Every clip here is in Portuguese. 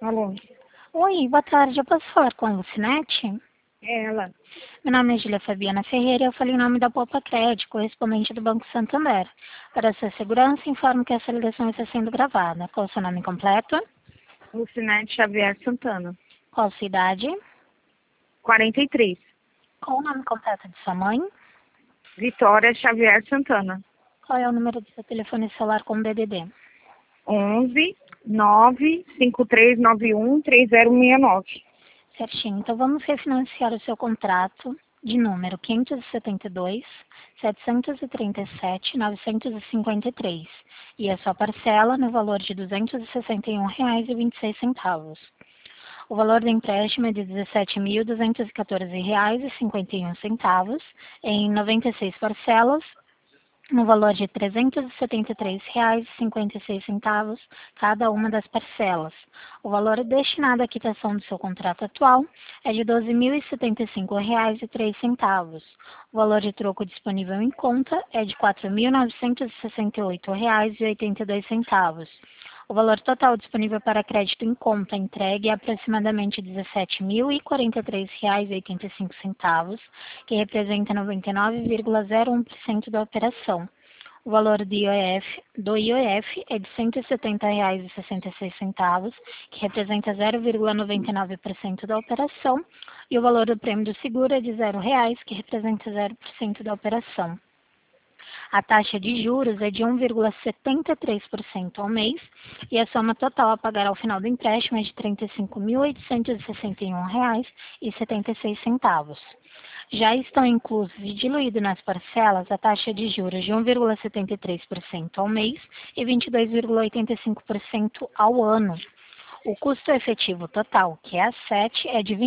Alô? Oi, boa tarde. Eu posso falar com a Lucinete? É ela. Meu nome é Julia Fabiana Ferreira e eu falei em nome da Poupa Crédito, correspondente do Banco Santander. Para sua segurança, informo que essa ligação está sendo gravada. Qual o seu nome completo? Lucinete Xavier Santana. Qual a sua idade? 43. Qual o nome completo de sua mãe? Vitória Xavier Santana. Qual é o número do seu telefone celular com DDD? 11 95391 3069. Certinho. Então vamos refinanciar o seu contrato de número 572, 737, 953 e a sua parcela no valor de R$ 261,26. O valor do empréstimo é de R$ 17.214,51 em 96 parcelas, no valor de R$ 373,56 cada uma das parcelas. O valor destinado à quitação do seu contrato atual é de R$ 12.075,03. O valor de troco disponível em conta é de R$ 4.968,82. O valor total disponível para crédito em conta entregue é aproximadamente R$ 17.043,85, que representa 99,01% da operação. O valor do IOF é de R$ 170,66, que representa 0,99% da operação, e o valor do prêmio do seguro é de R$ 0,00, que representa 0% da operação. A taxa de juros é de 1,73% ao mês e a soma total a pagar ao final do empréstimo é de R$ 35.861,76. Já estão inclusos e diluídos nas parcelas a taxa de juros de 1,73% ao mês e 22,85% ao ano. O custo efetivo total, que é a 7, é de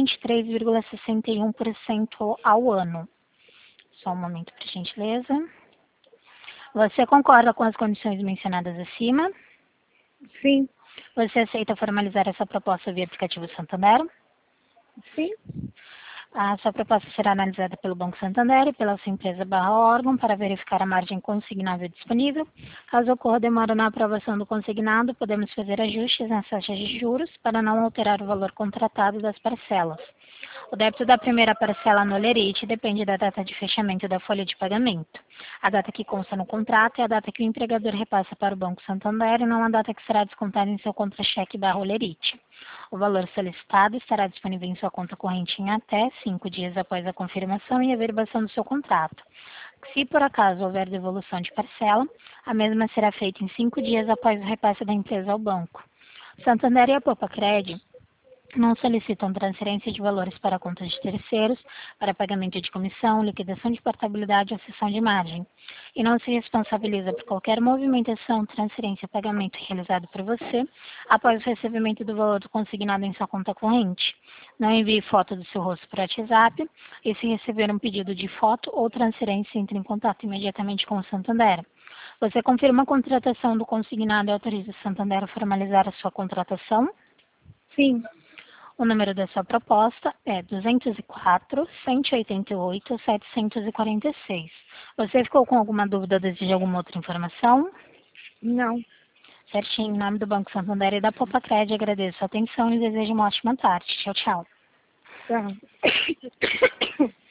23,61% ao ano. Só um momento, por gentileza. Você concorda com as condições mencionadas acima? Sim. Você aceita formalizar essa proposta via aplicativo Santander? Sim. A sua proposta será analisada pelo Banco Santander e pela sua empresa /órgão para verificar a margem consignável disponível. Caso ocorra demora na aprovação do consignado, podemos fazer ajustes nas taxas de juros para não alterar o valor contratado das parcelas. O débito da primeira parcela no Lerite depende da data de fechamento da folha de pagamento. A data que consta no contrato é a data que o empregador repassa para o Banco Santander e não a data que será descontada em seu contra-cheque /Lerite. O valor solicitado estará disponível em sua conta corrente em até 5 dias após a confirmação e averbação do seu contrato. Se por acaso houver devolução de parcela, a mesma será feita em 5 dias após o repasse da empresa ao banco. Santander e a Poupa Crédito não solicitam transferência de valores para contas de terceiros, para pagamento de comissão, liquidação de portabilidade ou cessão de margem, e não se responsabiliza por qualquer movimentação, transferência ou pagamento realizado por você após o recebimento do valor consignado em sua conta corrente. Não envie foto do seu rosto por WhatsApp e, se receber um pedido de foto ou transferência, entre em contato imediatamente com o Santander. Você confirma a contratação do consignado e autoriza o Santander a formalizar a sua contratação? Sim. O número da sua proposta é 204-188-746. Você ficou com alguma dúvida ou deseja alguma outra informação? Não. Certinho, em nome do Banco Santander e da Poupa Crédito, agradeço a atenção e desejo uma ótima tarde. Tchau, tchau. Tá.